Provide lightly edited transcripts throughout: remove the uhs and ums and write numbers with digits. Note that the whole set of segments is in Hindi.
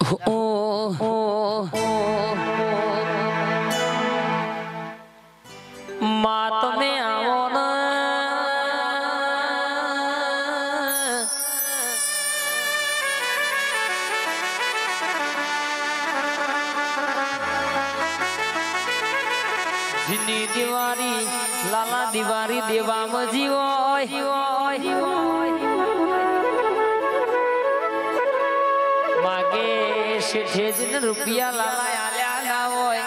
मात में आओ न जिनी दीवारी लाला दीवारी देवा मजी मागे शेठे दिन रुपया लाला आल्या ना होय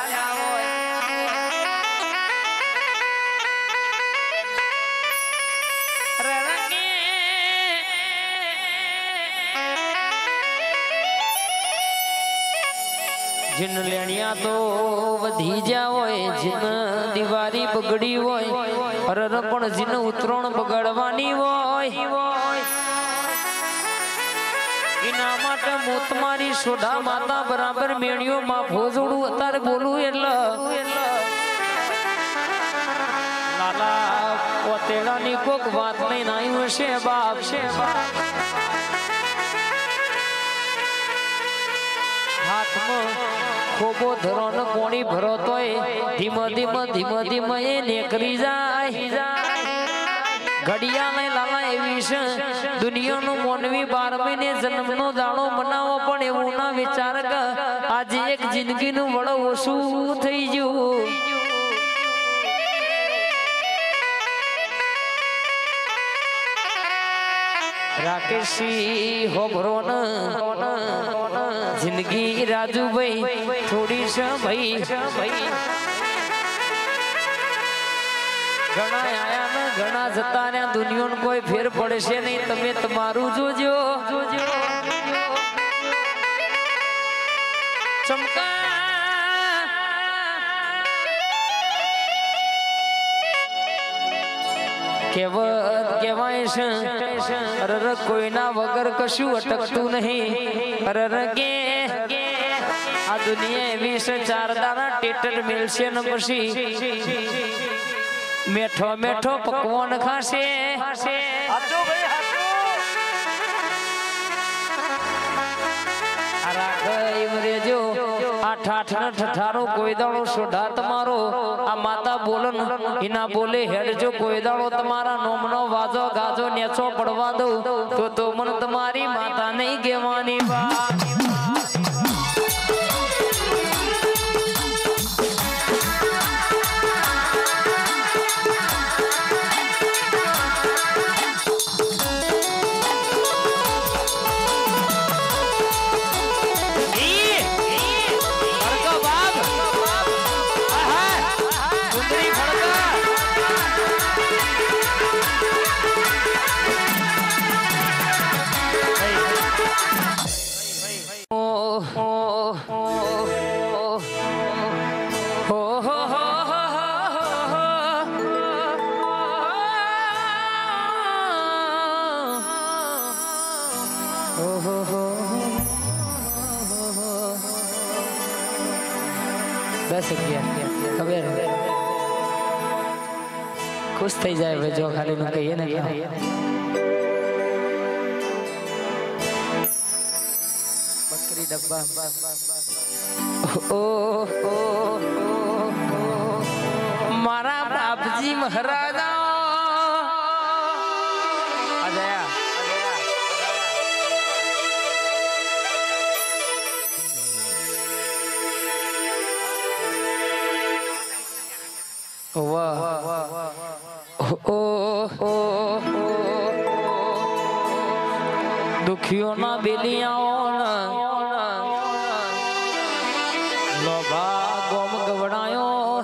जिन लेनिया तो वधी जा होय जिन दीवारी बगड़ी होय अरे पण जिन उतरण बगड़वानी होय इना माटे मोत मारी सोडा माता बराबर मेणियो मा भोजोडू अतार बोलू એટલે लाला पोतेડાની કોક વાત નહીં નાયું છે બાપ हाथ में खोबो धरो न कोणी भरो तोय धीम धीम ए नेकरी जाय घड़िया ने लाला एवी छे दुनिया नो मोनवी 12 महीने जन्म नो दाड़ो मनावो पण एवो ना विचार क आज एक जिंदगी नु बड़ो ओसु थई गयो राकेशी हो भरो न जिंदगी राजू भाई थोड़ी सा भाई घना आया न घना जता ने दुनिया में कोई फेर पड़े से नहीं तमे तमारू जोजो चमका केवत केवाय छे अरर कोई ना वगर कशु अटकतू नहीं अरर के आ दुनिया एवी से 4 दाना टेटर मिलसे न पछी मेठो मेठो पकवान खासे हाचो भाई हाचो अरा गई मरे जो 8 न ठठारो कोई दाड़ो सोढ़ा तमारो आ माता बोलन इना बोले हेड जो कोई दाड़ो तमारा नोमनो वाजो गाजो नेचो पड़वा दो तो मन तुम्हारी माता नहीं गेवानी बा खबर खुश थी जाए जो खाली नु कहिए ने बकरी डब्बा ओ मारा बापजी महाराजा अजया दुखियों ना बेलियाओ लोभा गोम गवड़ायो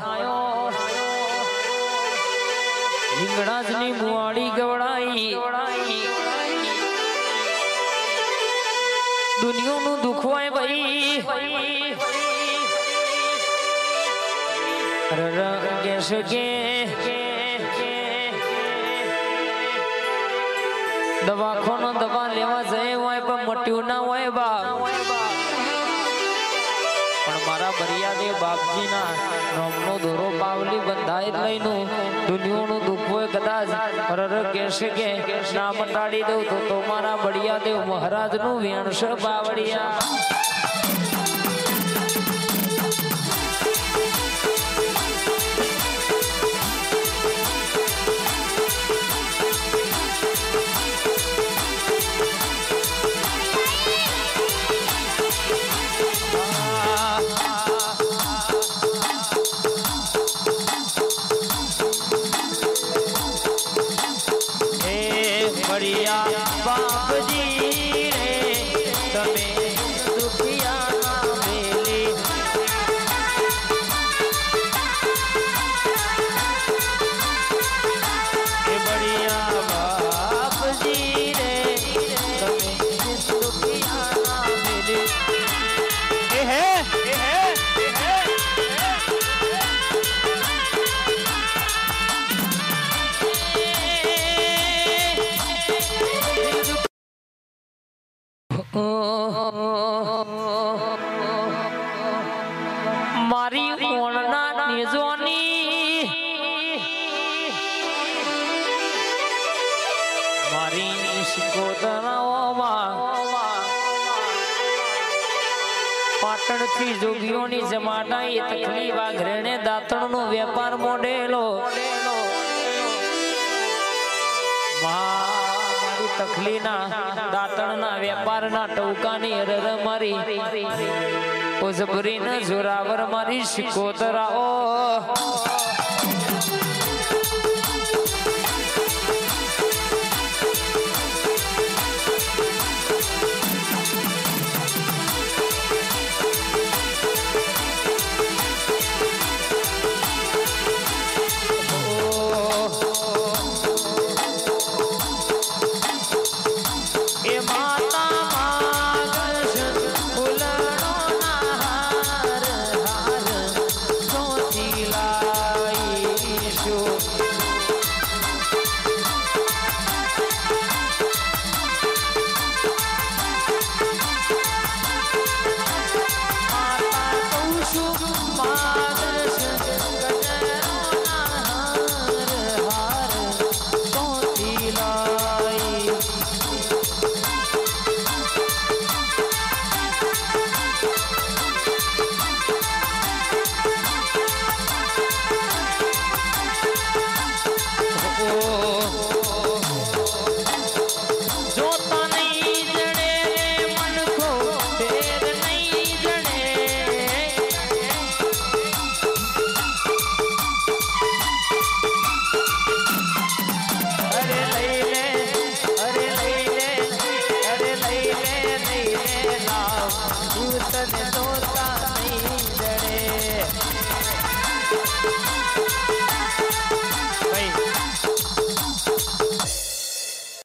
हिंगड़ाजनी मुआड़ी गवड़ाई दुनिया नु दुखवाए भाई दवा खोनो दवा लेवा जाए होय पर मट्यू ना होय बा पण मारा बरिया दे बापजी ना नोमनो दोरो पावली बंधाई लईनु दुनिया नु दुख होय कदाच परर कैसे के ना मटाड़ी दो तो मारा बड़िया देव महाराज नु वेणस बावड़िया मारी ओणना निजोनी मारी पाटण थी जोगियोनी जमाटा ये तकली वाघरेने दातण नो व्यापार मोडेलो मारी तकली ना दातण ना व्यापार ना टौकानी हरर मारी उजबरी न जोरावर मारी शिकोतरा ओ